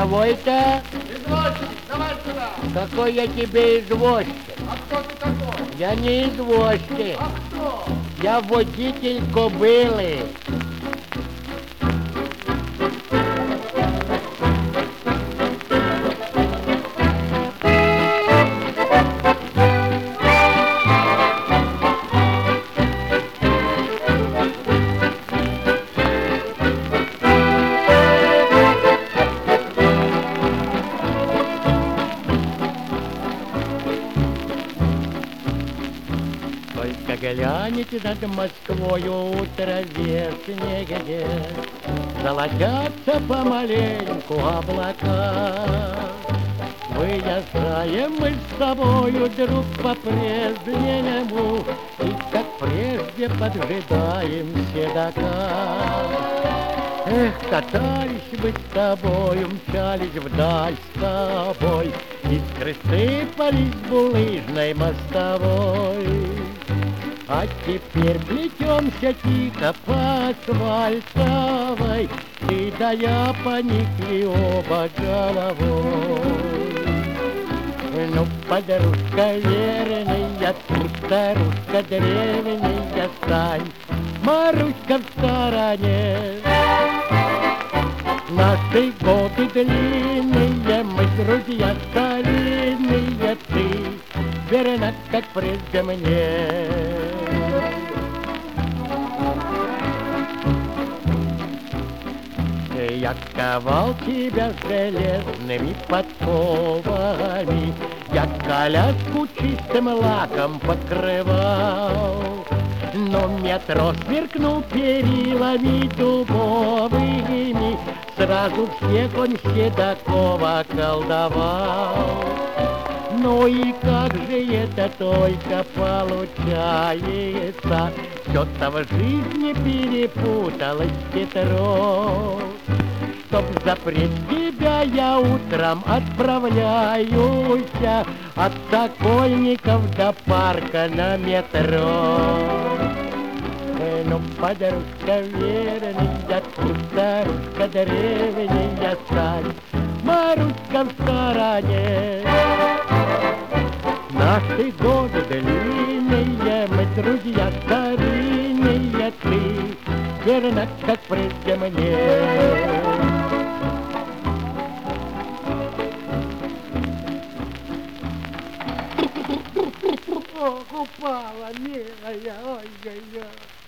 Кого это? Извозчик, давай сюда. Какой я тебе извозчик? А кто ты такой? Я не извозчик. А кто? Я водитель кобылы. Только глянете над Москвою, утро вешнее, золотятся помаленьку облака. Выезжаем мы с тобою, друг, по-прежнему, и как прежде поджидаем седока. Эх, катались мы с тобою, мчались вдаль с тобой, искры сыпались с булыжной мостовой. А теперь плетемся тихо по асфальтовой, ты да я поникли оба головой. Ну, подружка верная, ты, старушка древняя, стань, Маруська в стороне. Наши годы длинные, мы друзья старинные, ты верна, как прежде мне. Я ковал тебя железными подковами, я коляску чистым лаком покрывал. Но метро сверкнул перилами дубовыми, сразу всех он Седокова колдовал. Ну и как же это только получается, все-то в жизни перепуталось хитро. Чтоб запреть тебя, я утром отправляюсь от Сокольников до парка на метро. Ну, подружка верная, ты, старушка древняя, стань, Маруська в стороне. Наши годы длинные, мы друзья старинные, ты верна, как прежде мне. Ох, упала, милая, ой-ой-ой.